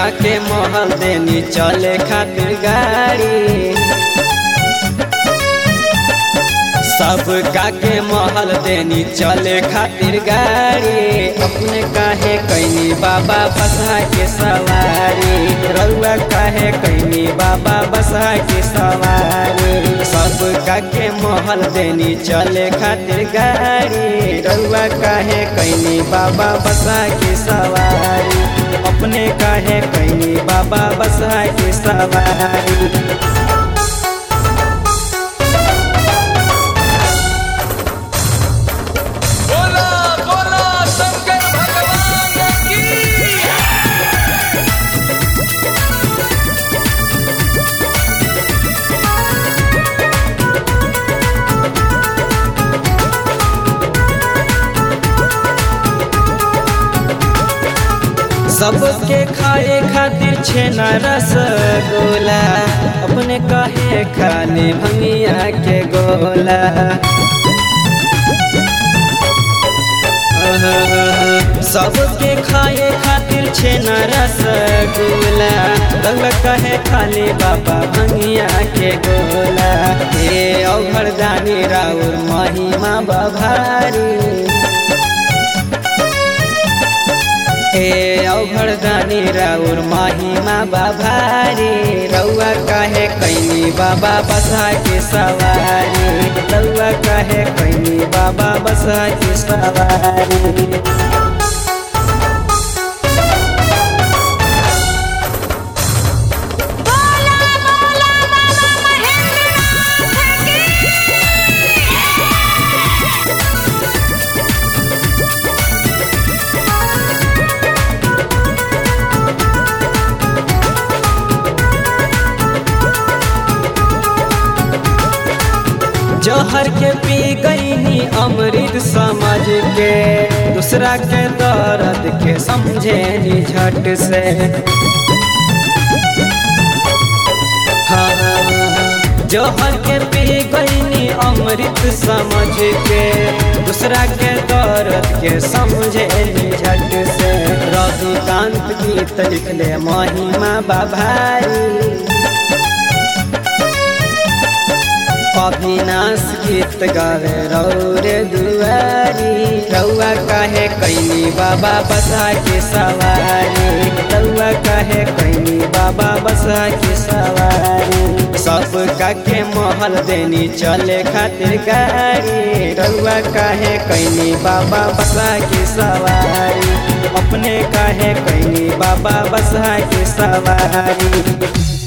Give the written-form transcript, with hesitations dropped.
का के महल देनी चले खातिर गाड़ी, सब का के महल देनी चले खातिर गाड़ी। अपने काहे कैनी बाबा बसा के सवारी, रउआ काहे कैनी बाबा बसा के सवारी। सब का के महल देनी चले खातिर गाड़ी, रउआ काहे कैनी बाबा बसा के सवारी। अपने काहे कैनी बाबा बसा के सवारी। सबके खाए खातिर छेना रसगोला, अपने कहे खाने भंगिया के गोला। सबके खाए खातिर छेना रसगोला, रंग कहे खाली बाबा भंगिया के गोला। हे औघरदानी राउर महिमा बभारी, हे औघरदानी राउर महिमा बभारी। रउआ काहे कैनी बाबा बसा के सवारी, रउआ काहे कैनी बाबा बसा के सवारी। जहर के पी गईनी अमृत समझ के, दूसरा के दर्द के समझे नी झट से। जहर के पी गईनी अमृत समझ के, दूसरा के दर्द के समझे नी झट से। रघुकांत गीत लिखले महिमा बभारी, अविनाश गीत गावे रौरे दुआरी। रउआ काहे कैनी बाबा बसा के सवारी, रउआ काहे कैनी बाबा बसा के सवारी। सब का के महल देनी चले खातिर गाड़ी, रउआ काहे कैनी बाबा बसा के सवारी। अपने काहे कैनी बाबा बसा के सवारी।